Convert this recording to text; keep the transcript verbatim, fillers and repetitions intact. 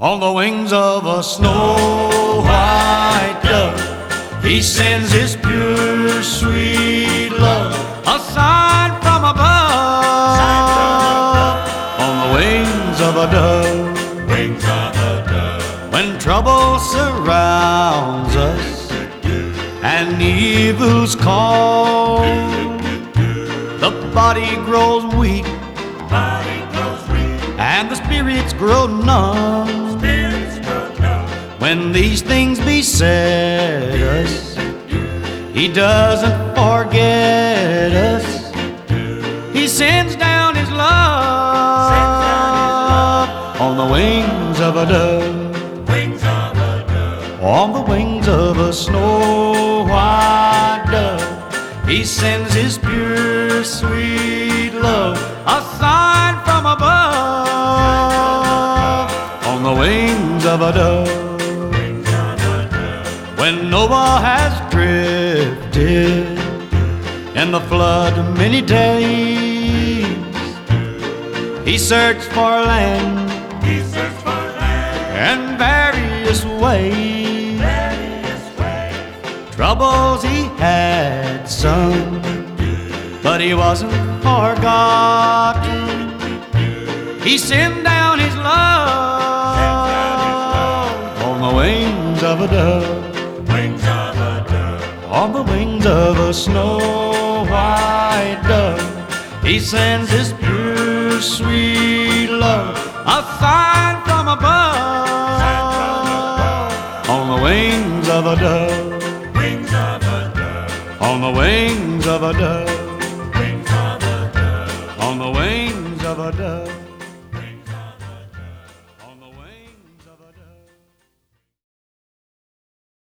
On the wings of a snow white dove, he sends his pure, sweet love, a sign from above. On the wings of a dove, Wings of a dove. when trouble surrounds us and evil's call, the body grows weak Body grows weak, and the spirits grow numb. spirits grow numb. When these things beset us, he doesn't forget us. He sends down his love on the wings of a dove, Wings of a dove. on the wings of a snow white dove. He sends his pure, sweet love, a sign from above, on the wings of a dove. Wings of a dove. When Noah has drifted in the flood many days, he searched for land He searched for land, in various ways. various ways. Troubles he had some, but he wasn't forgotten. He sent down his love on the wings of a dove, Wings of a dove. on the wings of a snow white dove. He sends his pure, sweet love, a sign from above, on the wings of a dove, Wings of a dove. on the wings of a dove, Wings of a dove. on the wings of a dove, Wings of a dove. on the wings of a dove.